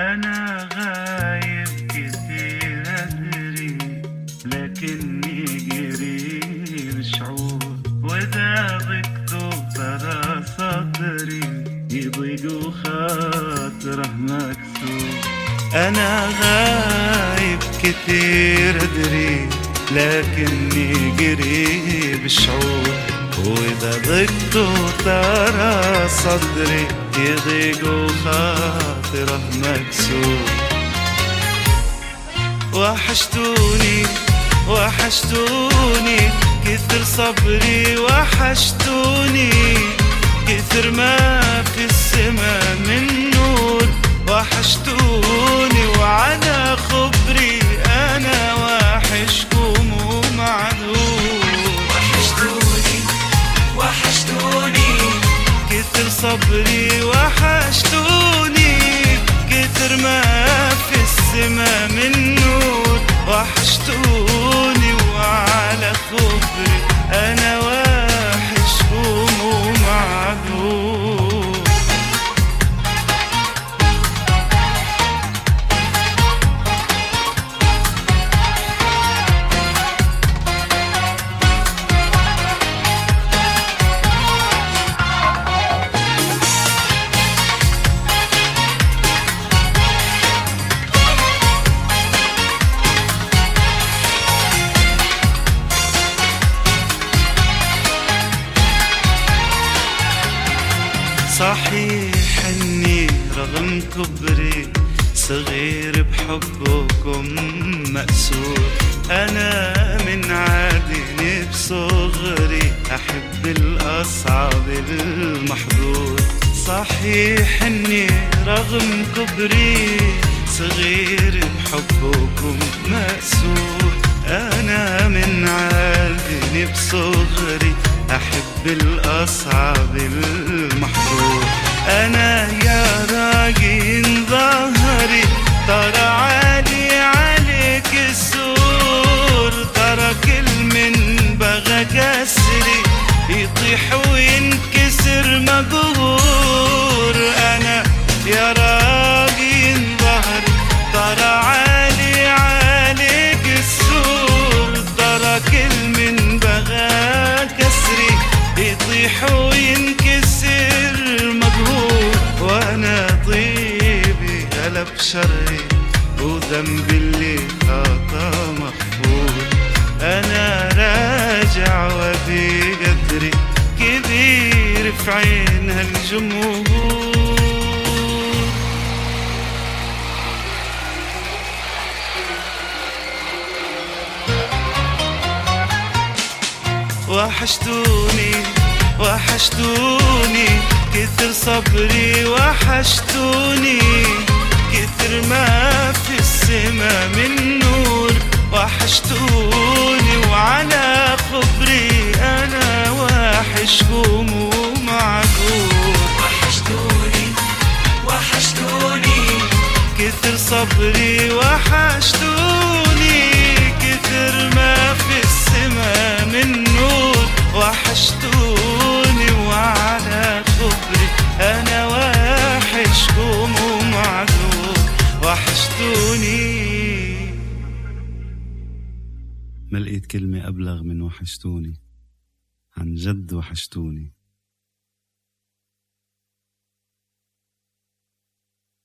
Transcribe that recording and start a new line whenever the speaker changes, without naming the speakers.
أنا غايب كتير أدري، لكني قريب شعور، وإذا ضقته ترى صدري يضيق وخاطره مكسور. أنا غايب كتير أدري، لكني قريب شعور، وإذا ضقته ترى صدري يضيق وخاطره مكسور. وحشتوني وحشتوني كثر صبري، وحشتوني كثر ما في السما من نور. وحشتوني وعلى خبري أنا وحشكم ومعذور.
وحشتوني وحشتوني
كثر صبري، وحشتوني كثر ما في السما من نور. وحشتوني وعلى خبري أنا وحشكم ومعذور. صحيح اني رغم كبري صغير بحبكم مأسور. انا من عادني بصغري احب الاصعب المحظور. صحيح اني رغم كبري صغير بحبكم مأسور. انا من عادني بصغري أحب الأصعب المحظور. أنا يا راجين ظهري ترى عالي عليك السور. ترى كل من بغى كسري يطيح وينكسر مقهور. أنا يا راجين ظهري ترى عالي عليك السور. ترى كل من بغى يطيح وينكسر مقهور. وانا طيبي قلب شري وذنبي اللي خطا مغفور. انا راجع وفي قدري كبير في عين هالجمهور. وحشتوني وحشتوني كثر صبري، وحشتوني كثر ما في السما من نور. وحشتوني وعلى خبري أنا وحشكم ومعذور.
وحشتوني وحشتوني
كثر صبري، وحشتوني كثر ما في السما من نور. وحشتوني وعلى خبري أنا وحشكم ومعذور. وحشتوني. ما لقيت كلمة أبلغ من وحشتوني، عن جد وحشتوني.